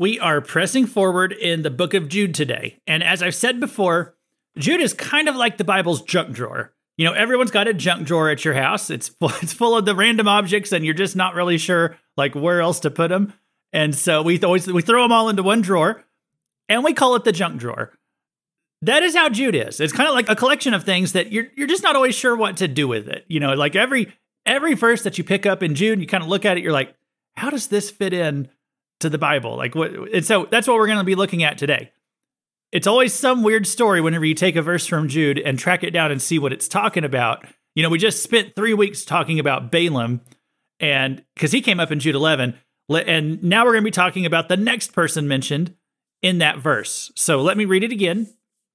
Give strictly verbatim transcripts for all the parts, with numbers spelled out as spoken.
We are pressing forward in the book of Jude today. And as I've said before, Jude is kind of like the Bible's junk drawer. You know, everyone's got a junk drawer at your house. It's full, it's full of the random objects and you're just not really sure like where else to put them. And so we always we throw them all into one drawer and we call it the junk drawer. That is how Jude is. It's kind of like a collection of things that you're you're just not always sure what to do with it. You know, like every every verse that you pick up in Jude, you kind of look at it, you're like, how does this fit in to the Bible? Like what? And so that's what we're going to be looking at today. It's always some weird story whenever you take a verse from Jude and track it down and see what it's talking about. You know, we just spent three weeks talking about Balaam, and because he came up in Jude eleven, and now we're going to be talking about the next person mentioned in that verse. So let me read it again.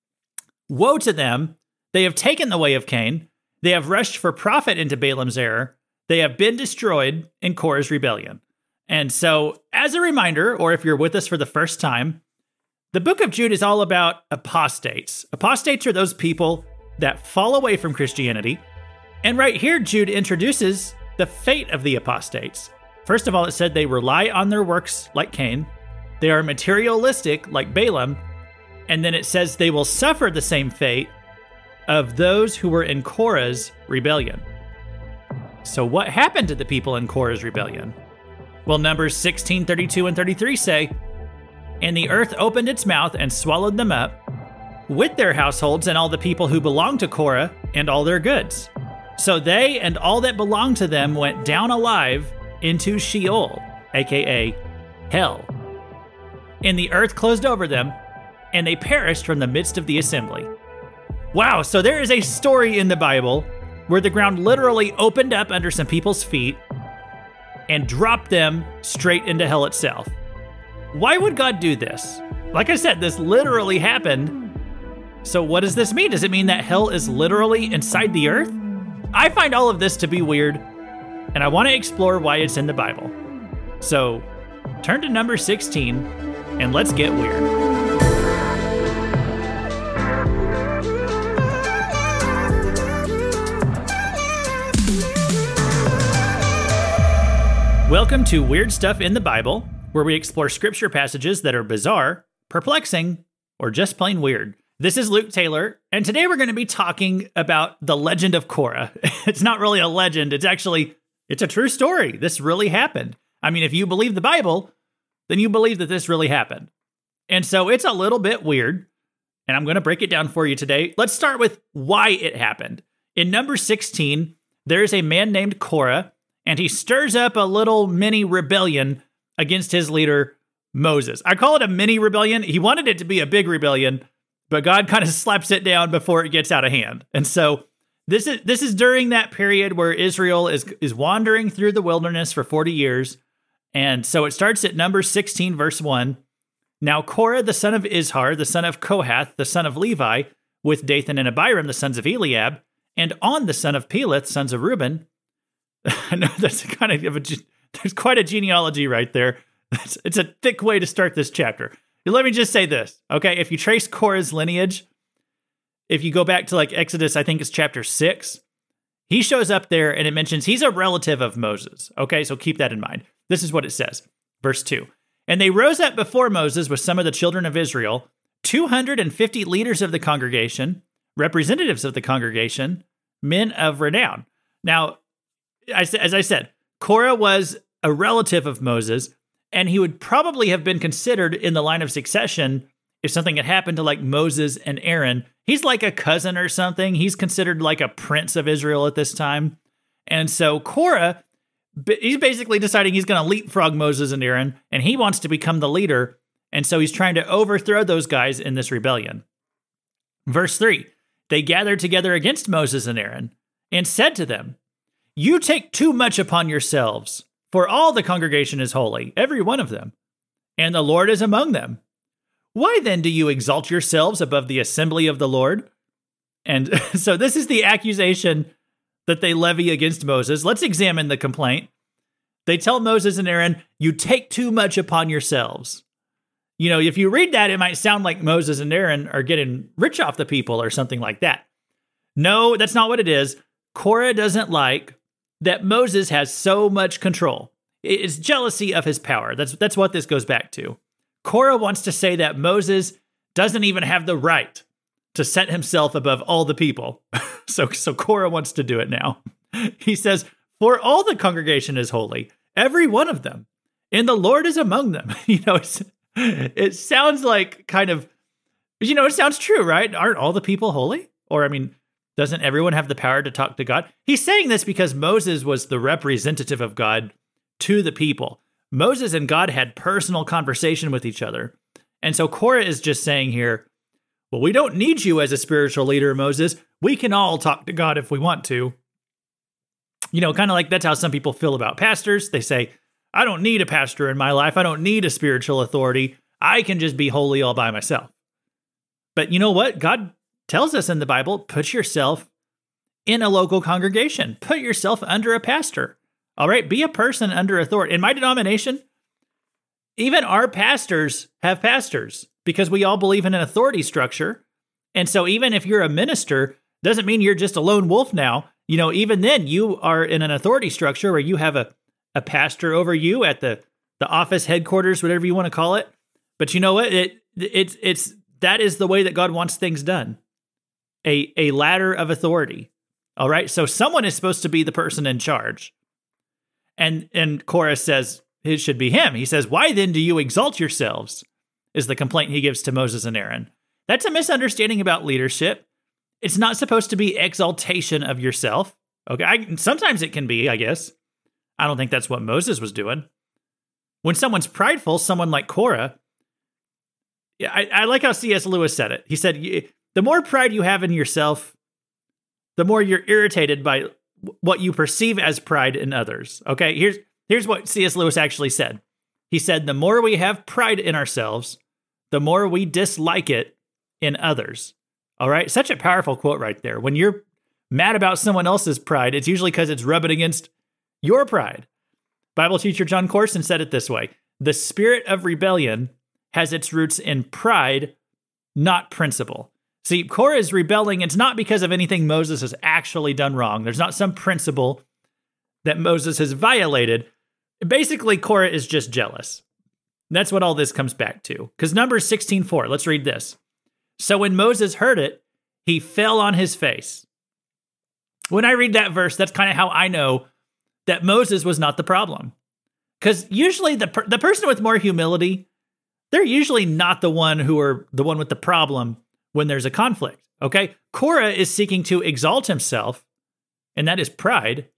Woe to them! They have taken the way of Cain. They have rushed for profit into Balaam's error. They have been destroyed in Korah's rebellion. And so, as a reminder, or if you're with us for the first time, the book of Jude is all about apostates. Apostates are those people that fall away from Christianity. And right here, Jude introduces the fate of the apostates. First of all, it said they rely on their works like Cain. They are materialistic like Balaam. And then it says they will suffer the same fate of those who were in Korah's rebellion. So what happened to the people in Korah's rebellion? Well, Numbers sixteen, thirty-two, and thirty-three say, "And the earth opened its mouth and swallowed them up, with their households and all the people who belonged to Korah and all their goods. So they and all that belonged to them went down alive into Sheol," aka hell. "And the earth closed over them, and they perished from the midst of the assembly." Wow, so there is a story in the Bible where the ground literally opened up under some people's feet and dropped them straight into hell itself. Why would God do this? Like I said, this literally happened. So what does this mean? Does it mean that hell is literally inside the earth? I find all of this to be weird, and I want to explore why it's in the Bible. So turn to number sixteen, and let's get weird. Welcome to Weird Stuff in the Bible, where we explore scripture passages that are bizarre, perplexing, or just plain weird. This is Luke Taylor, and today we're going to be talking about the legend of Korah. It's not really a legend, it's actually, it's a true story. This really happened. I mean, if you believe the Bible, then you believe that this really happened. And so it's a little bit weird, and I'm going to break it down for you today. Let's start with why it happened. In number sixteen, there is a man named Korah, and he stirs up a little mini rebellion against his leader, Moses. I call it a mini rebellion. He wanted it to be a big rebellion, but God kind of slaps it down before it gets out of hand. And so this is this is during that period where Israel is, is wandering through the wilderness for forty years. And so it starts at number sixteen, verse one. "Now Korah, the son of Izhar, the son of Kohath, the son of Levi, with Dathan and Abiram, the sons of Eliab, and On, the son of Peleth, sons of Reuben." I know that's kind of a, there's quite a genealogy right there. It's, it's a thick way to start this chapter. Let me just say this, okay? If you trace Korah's lineage, if you go back to like Exodus, I think it's chapter six, he shows up there and it mentions he's a relative of Moses. Okay, so keep that in mind. This is what it says, verse two. "And they rose up before Moses with some of the children of Israel, two hundred fifty leaders of the congregation, representatives of the congregation, men of renown." Now, as I said, Korah was a relative of Moses, and he would probably have been considered in the line of succession if something had happened to like Moses and Aaron. He's like a cousin or something. He's considered like a prince of Israel at this time. And so Korah, he's basically deciding he's going to leapfrog Moses and Aaron, and he wants to become the leader. And so he's trying to overthrow those guys in this rebellion. Verse three, "They gathered together against Moses and Aaron and said to them, 'You take too much upon yourselves, for all the congregation is holy, every one of them, and the Lord is among them. Why then do you exalt yourselves above the assembly of the Lord?'" And so this is the accusation that they levy against Moses. Let's examine the complaint. They tell Moses and Aaron, "You take too much upon yourselves." You know, if you read that, it might sound like Moses and Aaron are getting rich off the people or something like that. No, that's not what it is. Korah doesn't like that Moses has so much control. It's jealousy of his power. That's that's what this goes back to. Korah wants to say that Moses doesn't even have the right to set himself above all the people. so, so Korah wants to do it now. He says, for all the congregation is holy, every one of them, and the Lord is among them. You know, it's, it sounds like kind of, you know, it sounds true, right? Aren't all the people holy? Or, I mean, doesn't everyone have the power to talk to God? He's saying this because Moses was the representative of God to the people. Moses and God had personal conversation with each other. And so Korah is just saying here, well, we don't need you as a spiritual leader, Moses. We can all talk to God if we want to. You know, kind of like that's how some people feel about pastors. They say, I don't need a pastor in my life. I don't need a spiritual authority. I can just be holy all by myself. But you know what? God tells us in the Bible, put yourself in a local congregation. Put yourself under a pastor. All right? Be a person under authority. In my denomination, even our pastors have pastors because we all believe in an authority structure. And so even if you're a minister, doesn't mean you're just a lone wolf now. You know, even then you are in an authority structure where you have a, a pastor over you at the, the office headquarters, whatever you want to call it. But you know what? It it's it's that is the way that God wants things done. A a ladder of authority. All right. So someone is supposed to be the person in charge. And and Korah says it should be him. He says, why then do you exalt yourselves? Is the complaint he gives to Moses and Aaron. That's a misunderstanding about leadership. It's not supposed to be exaltation of yourself. Okay. I, sometimes it can be, I guess. I don't think that's what Moses was doing. When someone's prideful, someone like Korah, yeah, I, I like how C S Lewis said it. He said, the more pride you have in yourself, the more you're irritated by what you perceive as pride in others. Okay, here's here's what C S Lewis actually said. He said, the more we have pride in ourselves, the more we dislike it in others. All right, such a powerful quote right there. When you're mad about someone else's pride, it's usually because it's rubbing against your pride. Bible teacher John Corson said it this way. The spirit of rebellion has its roots in pride, not principle. See, Korah is rebelling. It's not because of anything Moses has actually done wrong. There's not some principle that Moses has violated. Basically, Korah is just jealous. That's what all this comes back to. Because Numbers sixteen four, let's read this. So when Moses heard it, he fell on his face. When I read that verse, that's kind of how I know that Moses was not the problem. Because usually the per- the person with more humility, they're usually not the one who are the one with the problem when there's a conflict, okay? Korah is seeking to exalt himself, and that is pride.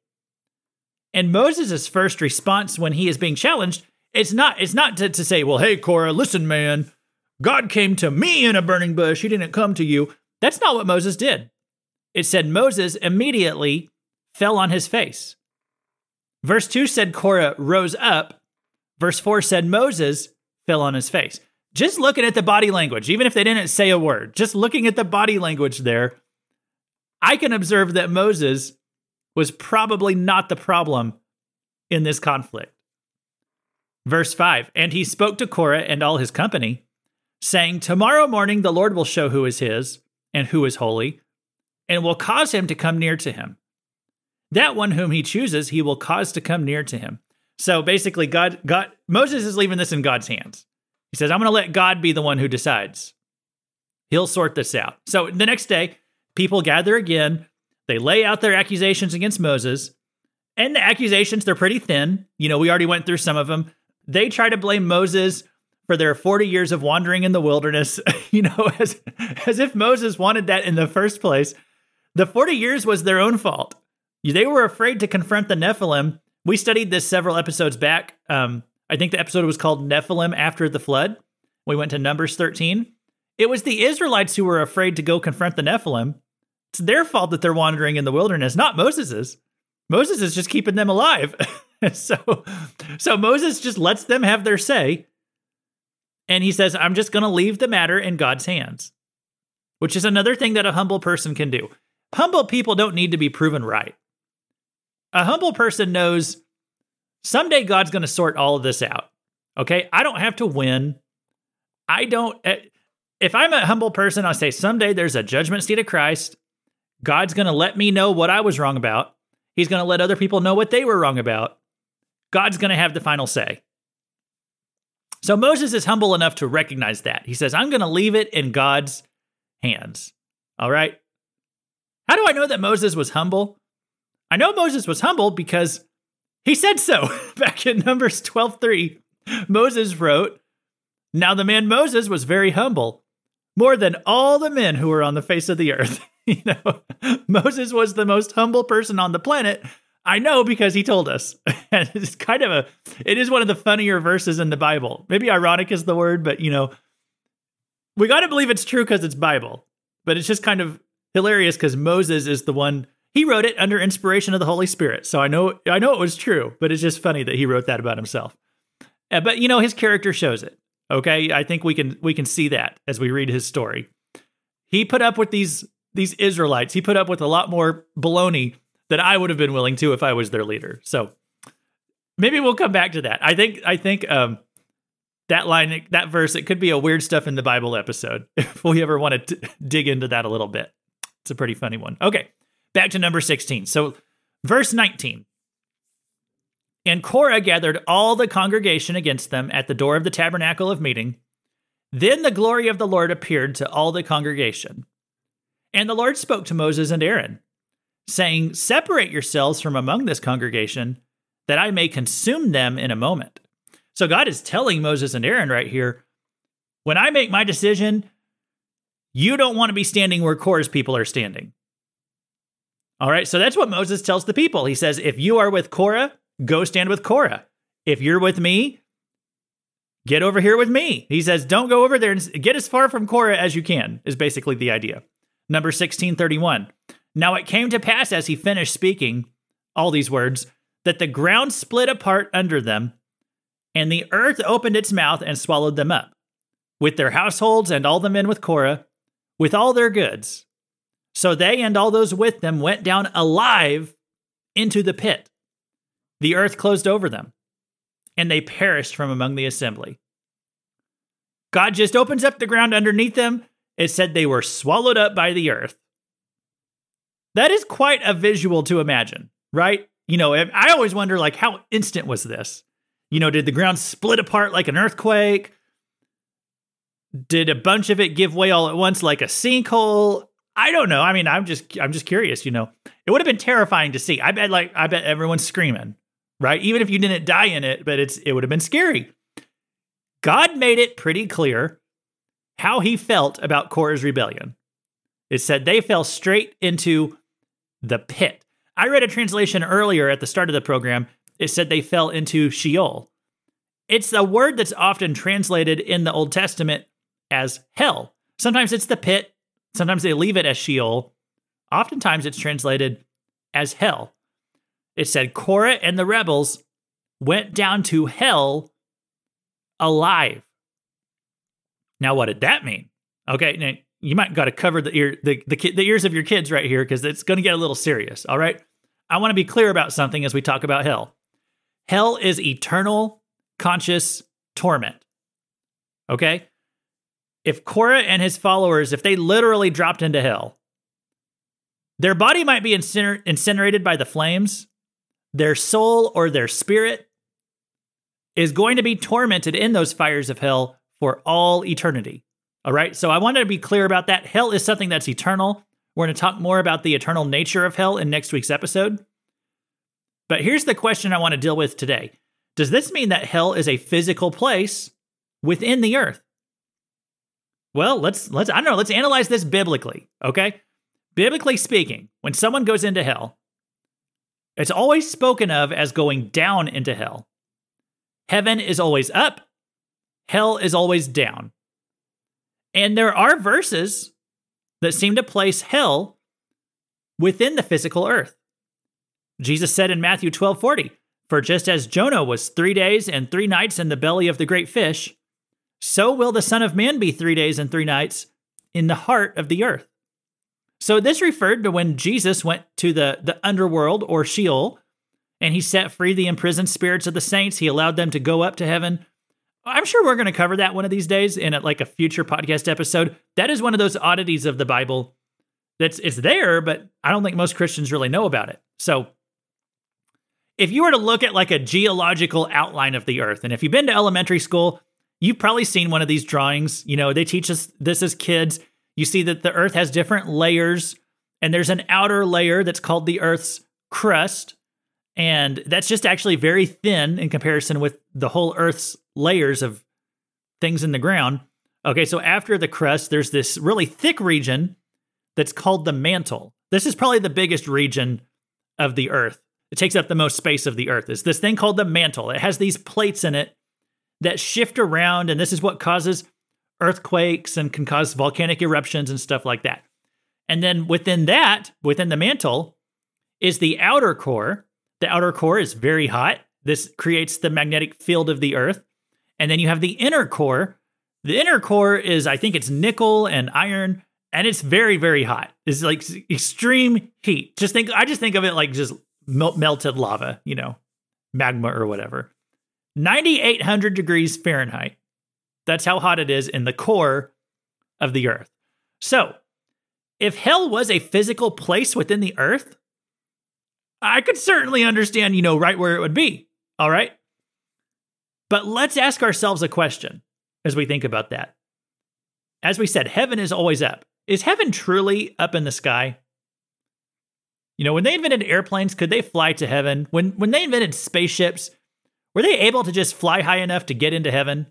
And Moses' first response when he is being challenged, it's not, it's not to, to say, well, hey, Korah, listen, man, God came to me in a burning bush. He didn't come to you. That's not what Moses did. It said Moses immediately fell on his face. Verse two said Korah rose up. Verse four said Moses fell on his face. Just looking at the body language, even if they didn't say a word, just looking at the body language there, I can observe that Moses was probably not the problem in this conflict. Verse five, and he spoke to Korah and all his company, saying, tomorrow morning the Lord will show who is his and who is holy, and will cause him to come near to him. That one whom he chooses, he will cause to come near to him. So basically, God, God, Moses is leaving this in God's hands. He says, I'm going to let God be the one who decides. He'll sort this out. So the next day, people gather again. They lay out their accusations against Moses. And the accusations, they're pretty thin. You know, we already went through some of them. They try to blame Moses for their forty years of wandering in the wilderness, you know, as, as if Moses wanted that in the first place. The forty years was their own fault. They were afraid to confront the Nephilim. We studied this several episodes back. Um, I think the episode was called Nephilim After the Flood. We went to Numbers thirteen. It was the Israelites who were afraid to go confront the Nephilim. It's their fault that they're wandering in the wilderness, not Moses's. Moses is just keeping them alive. so, so Moses just lets them have their say. And he says, I'm just going to leave the matter in God's hands, which is another thing that a humble person can do. Humble people don't need to be proven right. A humble person knows someday God's going to sort all of this out. Okay? I don't have to win. I don't. If I'm a humble person, I'll say someday there's a judgment seat of Christ. God's going to let me know what I was wrong about. He's going to let other people know what they were wrong about. God's going to have the final say. So Moses is humble enough to recognize that. He says, I'm going to leave it in God's hands. All right. How do I know that Moses was humble? I know Moses was humble because he said so. Back in Numbers twelve three, Moses wrote, now the man Moses was very humble, more than all the men who were on the face of the earth. You know, Moses was the most humble person on the planet. I know because he told us. And it's kind of a, it is one of the funnier verses in the Bible. Maybe ironic is the word, but you know, we got to believe it's true because it's Bible. But it's just kind of hilarious because Moses is the one, he wrote it under inspiration of the Holy Spirit. So I know, I know it was true, but it's just funny that he wrote that about himself. Uh, but you know, his character shows it. Okay. I think we can, we can see that as we read his story. He put up with these, these Israelites. He put up with a lot more baloney than I would have been willing to if I was their leader. So maybe we'll come back to that. I think, I think, um, that line, that verse, it could be a weird stuff in the Bible episode if we ever want to t- dig into that a little bit. It's a pretty funny one. Okay, back to number sixteen. So verse nineteen. And Korah gathered all the congregation against them at the door of the tabernacle of meeting. Then the glory of the Lord appeared to all the congregation. And the Lord spoke to Moses and Aaron, saying, separate yourselves from among this congregation, that I may consume them in a moment. So God is telling Moses and Aaron right here, when I make my decision, you don't want to be standing where Korah's people are standing. All right, so that's what Moses tells the people. He says, if you are with Korah, go stand with Korah. If you're with me, get over here with me. He says, don't go over there and get as far from Korah as you can, is basically the idea. Number sixteen thirty-one. Now it came to pass as he finished speaking all these words, that the ground split apart under them, and the earth opened its mouth and swallowed them up, with their households and all the men with Korah, with all their goods. So they and all those with them went down alive into the pit. The earth closed over them, and they perished from among the assembly. God just opens up the ground underneath them. It said they were swallowed up by the earth. That is quite a visual to imagine, right? You know, I always wonder, like, how instant was this? You know, did the ground split apart like an earthquake? Did a bunch of it give way all at once like a sinkhole? I don't know. I mean, I'm just I'm just curious, you know. It would have been terrifying to see. I bet like I bet everyone's screaming, right? Even if you didn't die in it, but it's it would have been scary. God made it pretty clear how he felt about Korah's rebellion. It said they fell straight into the pit. I read a translation earlier at the start of the program. It said they fell into Sheol. It's a word that's often translated in the Old Testament as hell. Sometimes it's the pit. Sometimes they leave it as Sheol. Oftentimes it's translated as hell. It said Korah and the rebels went down to hell alive. Now, what did that mean? Okay, now you might got to cover the ear, the, the, the ears of your kids right here because it's going to get a little serious, all right? I want to be clear about something as we talk about hell. Hell is eternal, conscious torment, okay? If Korah and his followers, if they literally dropped into hell, their body might be inciner- incinerated by the flames. Their soul or their spirit is going to be tormented in those fires of hell for all eternity. All right, so I wanted to be clear about that. Hell is something that's eternal. We're going to talk more about the eternal nature of hell in next week's episode. But here's the question I want to deal with today. Does this mean that hell is a physical place within the earth? Well, let's, let's I don't know, let's analyze this biblically, okay? Biblically speaking, when someone goes into hell, it's always spoken of as going down into hell. Heaven is always up. Hell is always down. And there are verses that seem to place hell within the physical earth. Jesus said in Matthew twelve forty, "For just as Jonah was three days and three nights in the belly of the great fish, so will the Son of Man be three days and three nights in the heart of the earth." So this referred to when Jesus went to the, the underworld or Sheol, and he set free the imprisoned spirits of the saints. He allowed them to go up to heaven. I'm sure we're going to cover that one of these days in a, like a future podcast episode. That is one of those oddities of the Bible that's it's there, but I don't think most Christians really know about it. So if you were to look at like a geological outline of the earth, and if you've been to elementary school, you've probably seen one of these drawings. You know, they teach us this as kids. You see that the earth has different layers, and there's an outer layer that's called the earth's crust. And that's just actually very thin in comparison with the whole earth's layers of things in the ground. Okay, so after the crust, there's this really thick region that's called the mantle. This is probably the biggest region of the earth. It takes up the most space of the earth. It's this thing called the mantle. It has these plates in it that shift around, and this is what causes earthquakes and can cause volcanic eruptions and stuff like that. And then within that, within the mantle, is the outer core. The outer core is very hot. This creates the magnetic field of the earth. And then you have the inner core. The inner core is, I think it's nickel and iron, and it's very, very hot. It's like extreme heat. Just think, I just think of it like just mel- melted lava, you know, magma or whatever. ninety-eight hundred degrees Fahrenheit. That's how hot it is in the core of the earth. So, if hell was a physical place within the earth, I could certainly understand, you know, right where it would be. All right. But let's ask ourselves a question as we think about that. As we said, heaven is always up. Is heaven truly up in the sky? You know, when they invented airplanes, could they fly to heaven? When when they invented spaceships, were they able to just fly high enough to get into heaven?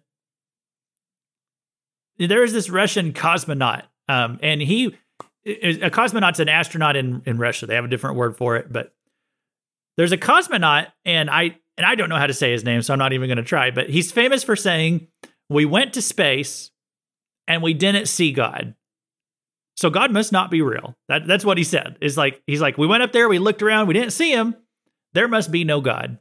There is this Russian cosmonaut, um, and he, a cosmonaut's an astronaut in, in Russia. They have a different word for it, but there's a cosmonaut, and I and I don't know how to say his name, so I'm not even going to try, but he's famous for saying, we went to space and we didn't see God. So God must not be real. That, that's what he said. Is like, he's like, we went up there, we looked around, we didn't see him. There must be no God.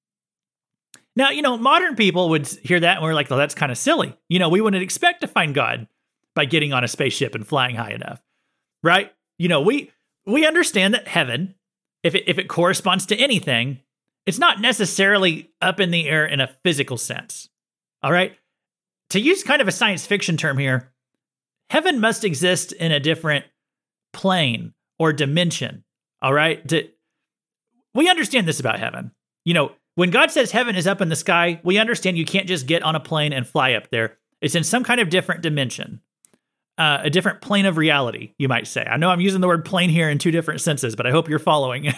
Now, you know, modern people would hear that and we're like, well, that's kind of silly. You know, we wouldn't expect to find God by getting on a spaceship and flying high enough, right? You know, we we understand that heaven, if it, if it corresponds to anything, it's not necessarily up in the air in a physical sense, all right? To use kind of a science fiction term here, heaven must exist in a different plane or dimension, all right? To, we understand this about heaven. You know, when God says heaven is up in the sky, we understand you can't just get on a plane and fly up there. It's in some kind of different dimension, uh, a different plane of reality, you might say. I know I'm using the word plane here in two different senses, but I hope you're following.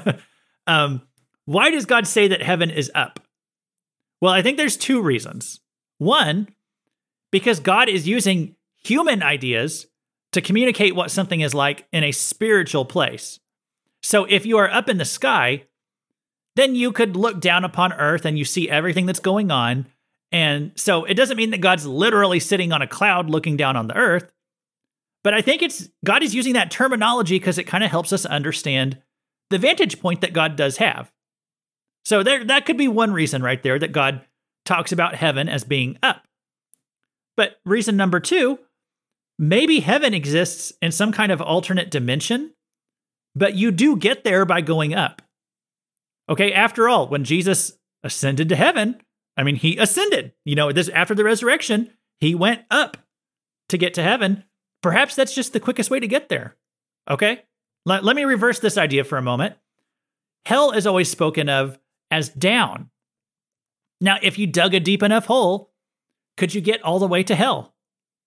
um, why does God say that heaven is up? Well, I think there's two reasons. One, because God is using human ideas to communicate what something is like in a spiritual place. So if you are up in the sky, then you could look down upon earth and you see everything that's going on. And so it doesn't mean that God's literally sitting on a cloud looking down on the earth. But I think it's God is using that terminology because it kind of helps us understand the vantage point that God does have. So there, that could be one reason right there that God talks about heaven as being up. But reason number two, maybe heaven exists in some kind of alternate dimension, but you do get there by going up. Okay, after all, when Jesus ascended to heaven, I mean, he ascended. You know, this after the resurrection, he went up to get to heaven. Perhaps that's just the quickest way to get there. Okay, let, let me reverse this idea for a moment. Hell is always spoken of as down. Now, if you dug a deep enough hole, could you get all the way to hell?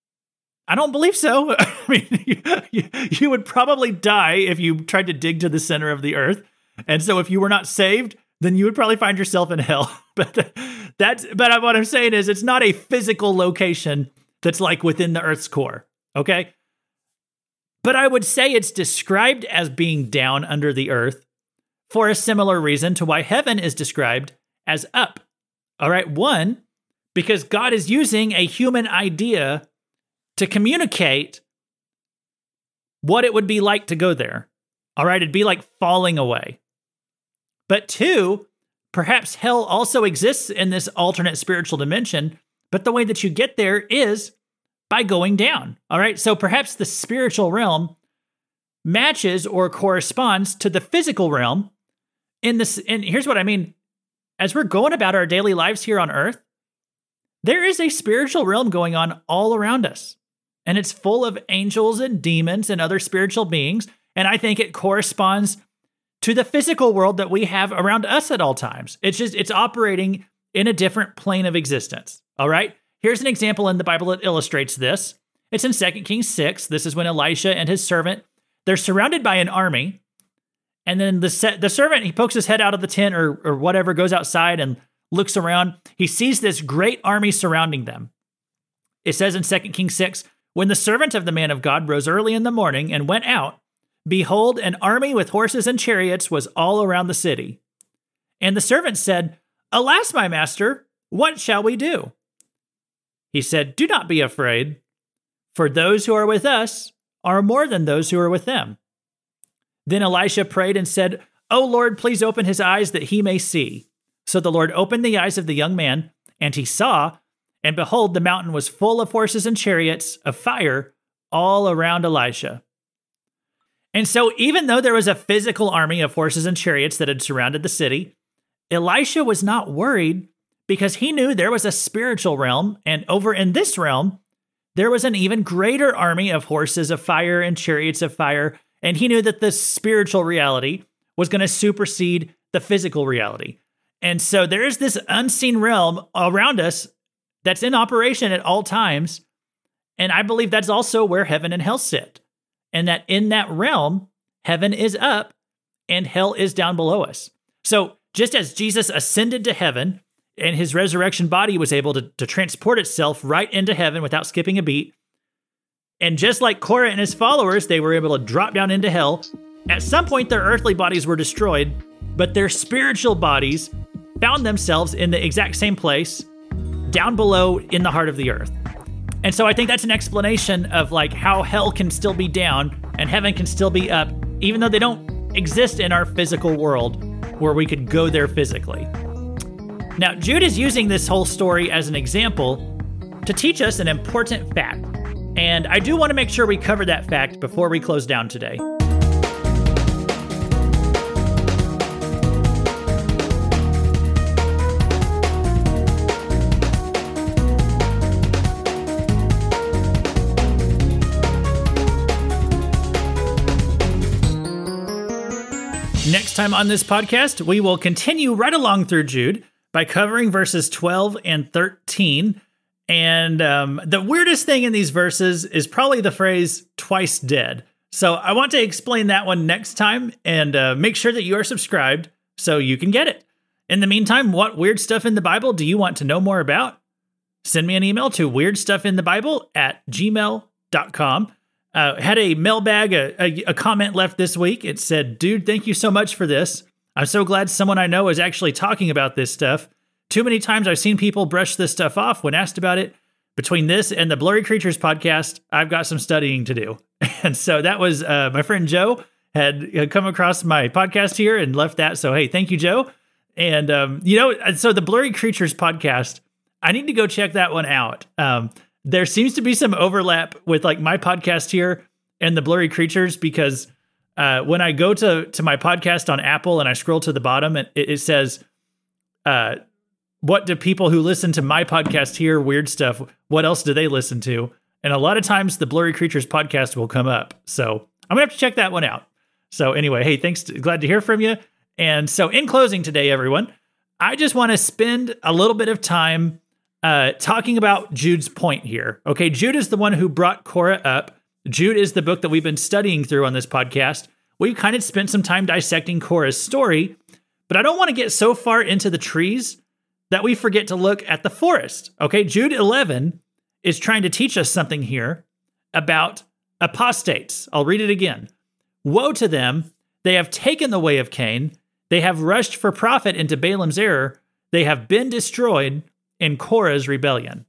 I don't believe so. I mean, you, you, you would probably die if you tried to dig to the center of the earth. And so if you were not saved, then you would probably find yourself in hell. But that's but what I'm saying is it's not a physical location that's like within the earth's core, okay? But I would say it's described as being down under the earth for a similar reason to why heaven is described as up. All right, one, because God is using a human idea to communicate what it would be like to go there. All right, it'd be like falling away. But two, perhaps hell also exists in this alternate spiritual dimension, but the way that you get there is by going down. All right, so perhaps the spiritual realm matches or corresponds to the physical realm in this. And here's what I mean. As we're going about our daily lives here on earth, there is a spiritual realm going on all around us. And it's full of angels and demons and other spiritual beings. And I think it corresponds to the physical world that we have around us at all times. It's just, it's operating in a different plane of existence. All right. here's an example in the Bible that illustrates this. It's in Second Kings six. This is when Elisha and his servant, they're surrounded by an army. And then the se- the servant, he pokes his head out of the tent or, or whatever, goes outside and looks around. He sees this great army surrounding them. It says in Second Kings six, when the servant of the man of God rose early in the morning and went out, behold, an army with horses and chariots was all around the city. And the servant said, alas, my master, what shall we do? He said, do not be afraid, for those who are with us are more than those who are with them. Then Elisha prayed and said, O Lord, please open his eyes that he may see. So the Lord opened the eyes of the young man, and he saw, and behold, the mountain was full of horses and chariots of fire all around Elisha. And so even though there was a physical army of horses and chariots that had surrounded the city, Elisha was not worried because he knew there was a spiritual realm, and over in this realm, there was an even greater army of horses of fire and chariots of fire, and he knew that the spiritual reality was going to supersede the physical reality. And so there is this unseen realm around us that's in operation at all times, and I believe that's also where heaven and hell sit, and that in that realm, heaven is up and hell is down below us. So just as Jesus ascended to heaven, and his resurrection body was able to, to transport itself right into heaven without skipping a beat. And just like Korah and his followers, they were able to drop down into hell. At some point, their earthly bodies were destroyed, but their spiritual bodies found themselves in the exact same place, down below in the heart of the earth. And so I think that's an explanation of like how hell can still be down and heaven can still be up, even though they don't exist in our physical world where we could go there physically. Now, Jude is using this whole story as an example to teach us an important fact. And I do want to make sure we cover that fact before we close down today. Next time on this podcast, we will continue right along through Jude by covering verses twelve and thirteen. And um, the weirdest thing in these verses is probably the phrase twice dead. So I want to explain that one next time, and uh, make sure that you are subscribed so you can get it. In the meantime, what weird stuff in the Bible do you want to know more about? Send me an email to weirdstuffinthebible at gmail dot com. Uh, had a mailbag, a, a, a comment left this week. It said, dude, thank you so much for this. I'm so glad someone I know is actually talking about this stuff. Too many times I've seen people brush this stuff off when asked about it. Between this and the Blurry Creatures podcast, I've got some studying to do. And so that was uh, my friend Joe had, had come across my podcast here and left that. So, hey, thank you, Joe. And, um, you know, so the Blurry Creatures podcast, I need to go check that one out. Um, there seems to be some overlap with like my podcast here and the Blurry Creatures, because uh, when I go to, to my podcast on Apple and I scroll to the bottom, it, it says, uh, what do people who listen to my podcast hear? Weird stuff. What else do they listen to? And a lot of times the Blurry Creatures podcast will come up. So I'm gonna have to check that one out. So anyway, hey, thanks. To, glad to hear from you. And so in closing today, everyone, I just want to spend a little bit of time uh, talking about Jude's point here. Okay, Jude is the one who brought Korah up. Jude is the book that we've been studying through on this podcast. We kind of spent some time dissecting Korah's story, but I don't want to get so far into the trees that we forget to look at the forest. Okay, Jude eleven is trying to teach us something here about apostates. I'll read it again. Woe to them, they have taken the way of Cain, they have rushed for profit into Balaam's error, they have been destroyed in Korah's rebellion.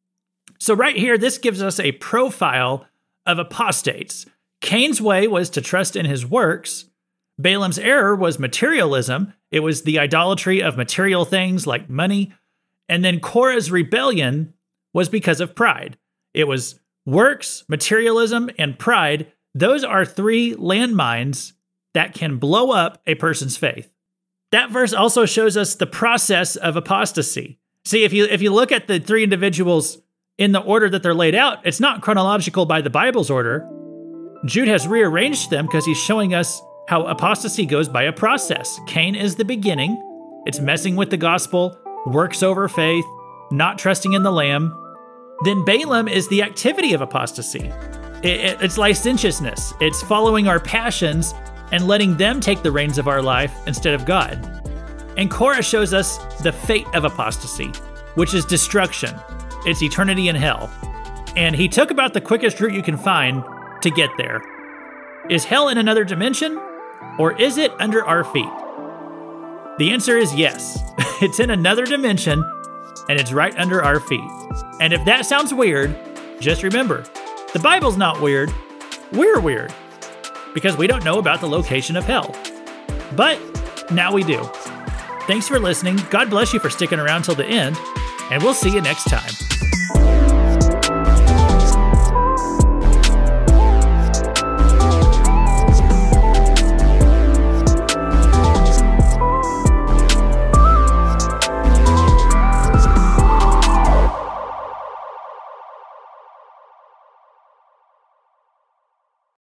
So right here, this gives us a profile of apostates. Cain's way was to trust in his works. Balaam's error was materialism. It was the idolatry of material things like money. And then Korah's rebellion was because of pride. It was works, materialism, and pride. Those are three landmines that can blow up a person's faith. That verse also shows us the process of apostasy. See, if you if you look at the three individuals in the order that they're laid out, it's not chronological by the Bible's order. Jude has rearranged them because he's showing us how apostasy goes by a process. Cain is the beginning. It's messing with the gospel, works over faith, not trusting in the Lamb. then Balaam is the activity of apostasy. It, it, it's licentiousness. It's following our passions and letting them take the reins of our life instead of God. And Korah shows us the fate of apostasy, which is destruction. It's eternity in hell. And he took about the quickest route you can find to get there. Is hell in another dimension, or is it under our feet? The answer is yes. It's in another dimension, and it's right under our feet. And if that sounds weird, just remember, the Bible's not weird. We're weird, because we don't know about the location of hell. But now we do. Thanks for listening. God bless you for sticking around till the end, and we'll see you next time.